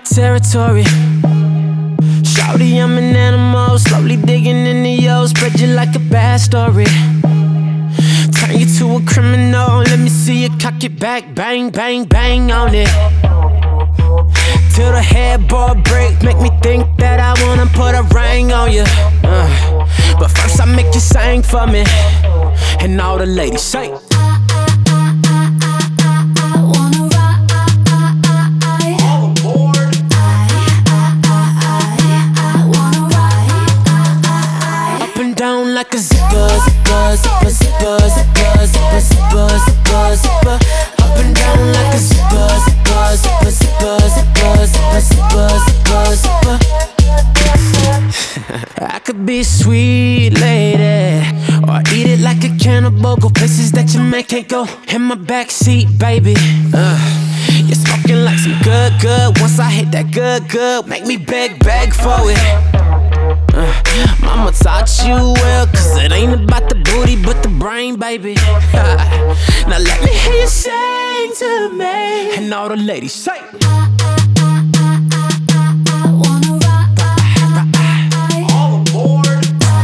territory. Shawty, I'm an animal, slowly digging into yours. Spread you like a bad story. Turn you to a criminal, let me see you cock it back. Bang, bang, bang on it. Till the headboard break, make me think that I wanna put a ring on you. But first I make you sing for me, and all the ladies say. Down like a zipper, zipper, zipper, zipper, zipper, zipper, zipper, zipper, zipper. Up and down like a zipper, zipper, zipper, zipper, zipper, zipper, zipper, zipper, zipper. I could be a sweet lady, or eat it like a cannibal. Go places that your man can't go. In my backseat, baby. You're smoking like some good, good. Once I hit that good, good, make me beg, beg for it. Mama taught you well, cause it ain't about the booty but the brain, baby. Now let me hear you sing to me, and all the ladies say. All aboard.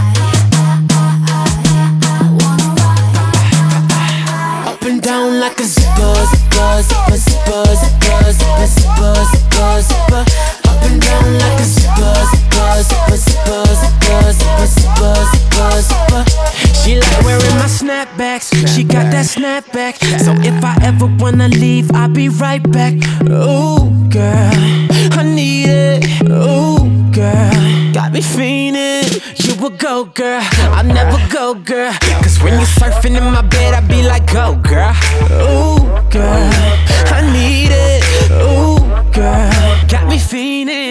Up and down like a zipper, zipper, zipper, zipper, zipper, zipper, zipper, zipper, zipper. Up and down like a zipper, zipper, zipper, zipper, zipper, zipper, zipper, zipper, zipper. She like wearing my snapbacks, she got that snapback. So if I ever wanna leave, I'll be right back. Ooh, girl, I need it. Ooh, girl, got me fiending. You a go, girl, I'll never go, girl. Cause when you're surfing in my bed, I be like, go, girl. Ooh, girl, I need it. Ooh, girl, got me fiending.